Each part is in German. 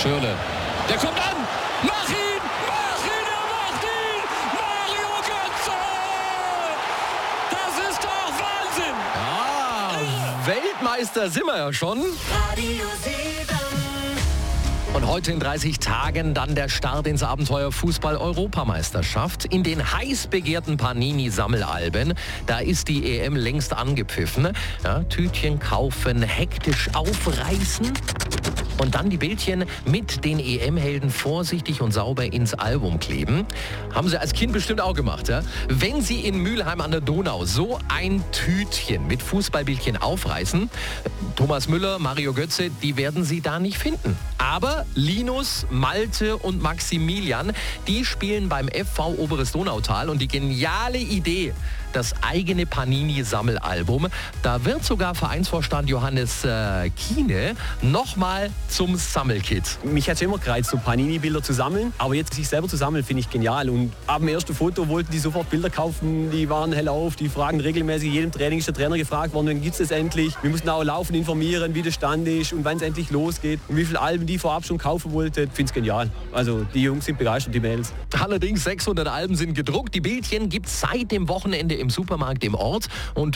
Schürrle. Der kommt an. Mach ihn! Mach ihn! Er macht ihn! Mario Götze! Das ist doch Wahnsinn! Ja, Weltmeister sind wir ja schon. Radio 7. Und heute in 30 Tagen dann der Start ins Abenteuer Fußball-Europameisterschaft. In den heiß begehrten Panini-Sammelalben, da ist die EM längst angepfiffen. Ja, Tütchen kaufen, hektisch aufreißen und dann die Bildchen mit den EM-Helden vorsichtig und sauber ins Album kleben. Haben Sie als Kind bestimmt auch gemacht. Ja? Wenn Sie in Mülheim an der Donau so ein Tütchen mit Fußballbildchen aufreißen, Thomas Müller, Mario Götze, die werden Sie da nicht finden. Aber Linus, Malte und Maximilian, die spielen beim FV Oberes Donautal und die geniale Idee, das eigene Panini-Sammelalbum. Da wird sogar Vereinsvorstand Johannes Kiene nochmal zum Sammelkit. Mich hat es immer gereizt, so Panini-Bilder zu sammeln. Aber jetzt sich selber zu sammeln, finde ich genial. Und ab dem ersten Foto wollten die sofort Bilder kaufen. Die waren hellauf, die fragen regelmäßig. Jedem Training ist der Trainer gefragt worden, wann gibt es das endlich. Wir mussten auch laufen, informieren, wie der Stand ist und wann es endlich losgeht. Und wie viele Alben die vorab schon kaufen wollten. Ich finde es genial. Also die Jungs sind begeistert, die Mädels. Allerdings 600 Alben sind gedruckt. Die Bildchen gibt es seit dem Wochenende im Supermarkt im Ort. Und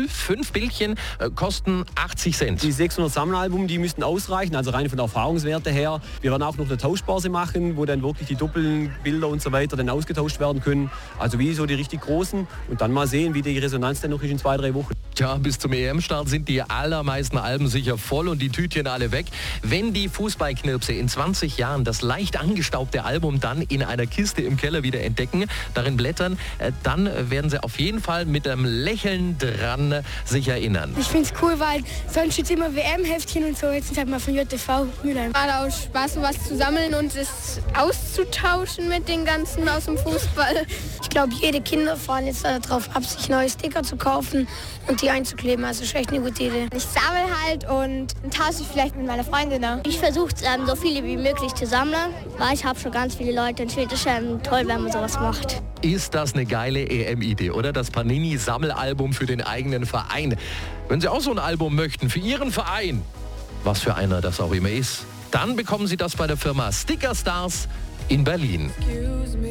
5 Bildchen kosten 80 Cent. Die 600 Sammelalbum, die müssten ausreichen, also rein von der Erfahrungswerte her. Wir werden auch noch eine Tauschbörse machen, wo dann wirklich die doppelten Bilder und so weiter dann ausgetauscht werden können. Also wie so die richtig großen. Und dann mal sehen, wie die Resonanz dann noch ist in 2-3 Wochen. Tja, bis zum EM-Start sind die allermeisten Alben sicher voll und die Tütchen alle weg. Wenn die Fußballknirpse in 20 Jahren das leicht angestaubte Album dann in einer Kiste im Keller wieder entdecken, darin blättern, dann werden sie auf jeden Fall mit einem Lächeln dran sich erinnern. Ich finde es cool, weil sonst steht immer WM-Heftchen und so. Jetzt ist halt mal von JTV Mülheim. Gerade auch Spaß, sowas zu sammeln und es auszutauschen mit den ganzen aus dem Fußball. Ich glaube, jede Kinder fahren jetzt darauf ab, sich neue Sticker zu kaufen und die einzukleben. Also ist echt eine gute Idee. Ich sammle halt und tausche vielleicht mit meiner Freundin. Ich versuche so viele wie möglich zu sammeln, weil ich habe schon ganz viele Leute und ich finde es schon toll, wenn man sowas macht. Ist das eine geile EM-Idee, oder? Das Panini-Sammelalbum für den eigenen Verein. Wenn Sie auch so ein Album möchten, für Ihren Verein, was für einer das auch immer ist, dann bekommen Sie das bei der Firma Sticker Stars in Berlin. Excuse me.